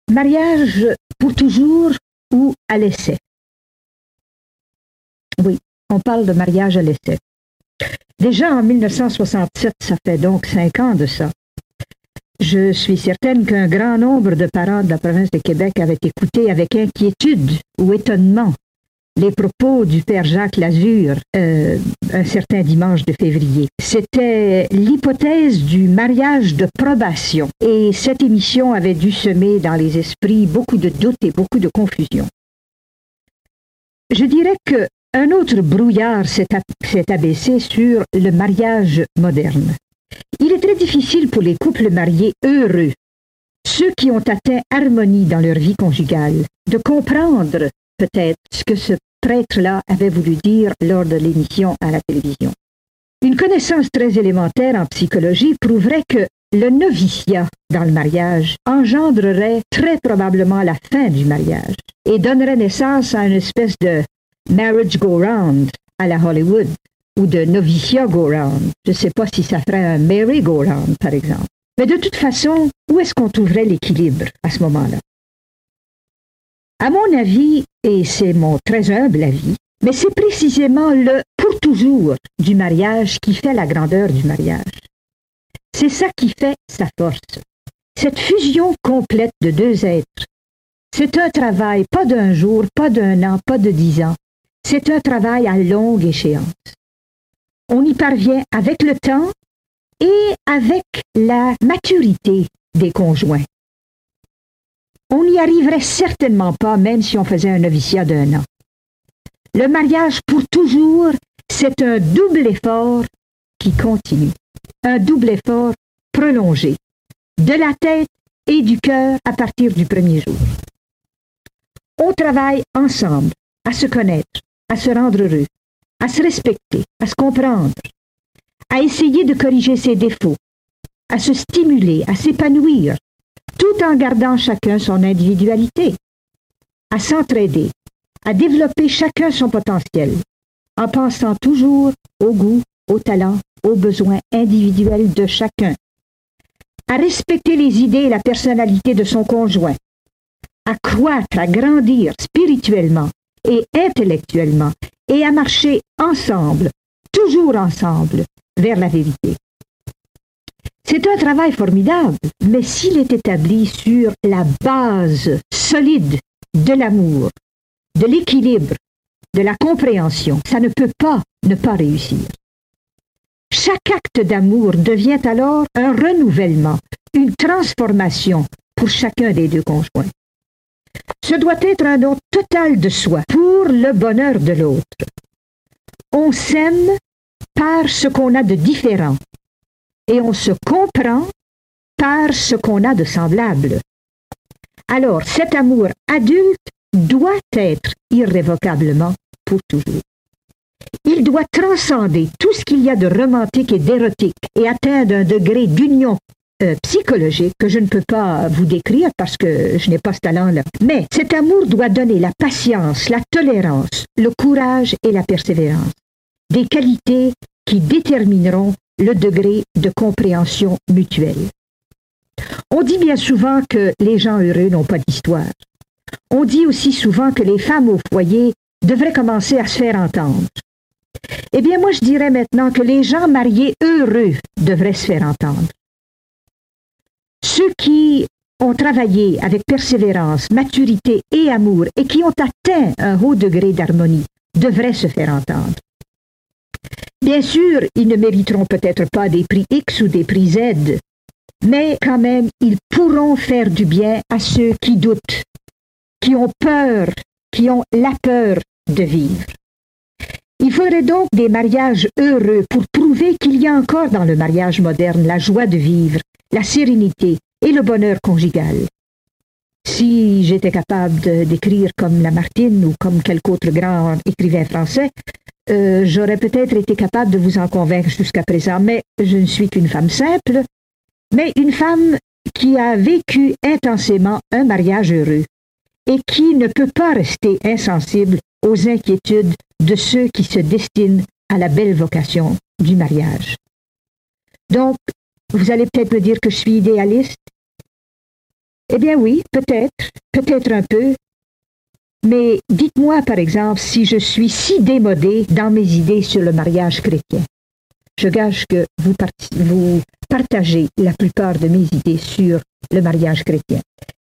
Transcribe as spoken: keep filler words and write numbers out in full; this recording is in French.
mariage pour toujours ou à l'essai. Oui, on parle de mariage à l'essai. Déjà en mille neuf cent soixante-sept, ça fait donc cinq ans de ça. Je suis certaine qu'un grand nombre de parents de la province de Québec avaient écouté avec inquiétude ou étonnement les propos du père Jacques Lazure euh, un certain dimanche de février. C'était l'hypothèse du mariage de probation et cette émission avait dû semer dans les esprits beaucoup de doutes et beaucoup de confusion. Je dirais que un autre brouillard s'est abaissé sur le mariage moderne. Il est très difficile pour les couples mariés heureux, ceux qui ont atteint harmonie dans leur vie conjugale, de comprendre peut-être ce que ce prêtre-là avait voulu dire lors de l'émission à la télévision. Une connaissance très élémentaire en psychologie prouverait que le noviciat dans le mariage engendrerait très probablement la fin du mariage et donnerait naissance à une espèce de marriage go-round à la Hollywood ou de noviciat go-round. Je ne sais pas si ça ferait un merry-go-round, par exemple. Mais de toute façon, où est-ce qu'on trouverait l'équilibre à ce moment-là? À mon avis, et c'est mon très humble avis, mais c'est précisément le pour toujours du mariage qui fait la grandeur du mariage. C'est ça qui fait sa force. Cette fusion complète de deux êtres. C'est un travail pas d'un jour, pas d'un an, pas de dix ans. C'est un travail à longue échéance. On y parvient avec le temps et avec la maturité des conjoints. On n'y arriverait certainement pas, même si on faisait un noviciat d'un an. Le mariage pour toujours, c'est un double effort qui continue. Un double effort prolongé, de la tête et du cœur à partir du premier jour. On travaille ensemble à se connaître, à se rendre heureux, à se respecter, à se comprendre, à essayer de corriger ses défauts, à se stimuler, à s'épanouir, tout en gardant chacun son individualité, à s'entraider, à développer chacun son potentiel, en pensant toujours au goût, au talent, aux besoins individuels de chacun, à respecter les idées et la personnalité de son conjoint, à croître, à grandir spirituellement et intellectuellement, et à marcher ensemble, toujours ensemble, vers la vérité. C'est un travail formidable, mais s'il est établi sur la base solide de l'amour, de l'équilibre, de la compréhension, ça ne peut pas ne pas réussir. Chaque acte d'amour devient alors un renouvellement, une transformation pour chacun des deux conjoints. Ce doit être un don total de soi pour le bonheur de l'autre. On s'aime par ce qu'on a de différent et on se comprend par ce qu'on a de semblable. Alors, cet amour adulte doit être irrévocablement pour toujours. Il doit transcender tout ce qu'il y a de romantique et d'érotique et atteindre un degré d'union euh, psychologique que je ne peux pas vous décrire parce que je n'ai pas ce talent-là. Mais cet amour doit donner la patience, la tolérance, le courage et la persévérance. Des qualités qui détermineront le degré de compréhension mutuelle. On dit bien souvent que les gens heureux n'ont pas d'histoire. On dit aussi souvent que les femmes au foyer devraient commencer à se faire entendre. Eh bien, moi, je dirais maintenant que les gens mariés heureux devraient se faire entendre. Ceux qui ont travaillé avec persévérance, maturité et amour et qui ont atteint un haut degré d'harmonie devraient se faire entendre. Bien sûr, ils ne mériteront peut-être pas des prix X ou des prix Z, mais quand même, ils pourront faire du bien à ceux qui doutent, qui ont peur, qui ont la peur de vivre. Il faudrait donc des mariages heureux pour prouver qu'il y a encore dans le mariage moderne la joie de vivre, la sérénité et le bonheur conjugal. Si j'étais capable de, d'écrire comme Lamartine ou comme quelque autre grand écrivain français, euh, j'aurais peut-être été capable de vous en convaincre jusqu'à présent, mais je ne suis qu'une femme simple, mais une femme qui a vécu intensément un mariage heureux et qui ne peut pas rester insensible aux inquiétudes de ceux qui se destinent à la belle vocation du mariage. Donc, vous allez peut-être me dire que je suis idéaliste. Eh bien oui, peut-être, peut-être un peu. Mais dites-moi, par exemple, si je suis si démodée dans mes idées sur le mariage chrétien. Je gage que vous, part- vous partagez la plupart de mes idées sur le mariage chrétien.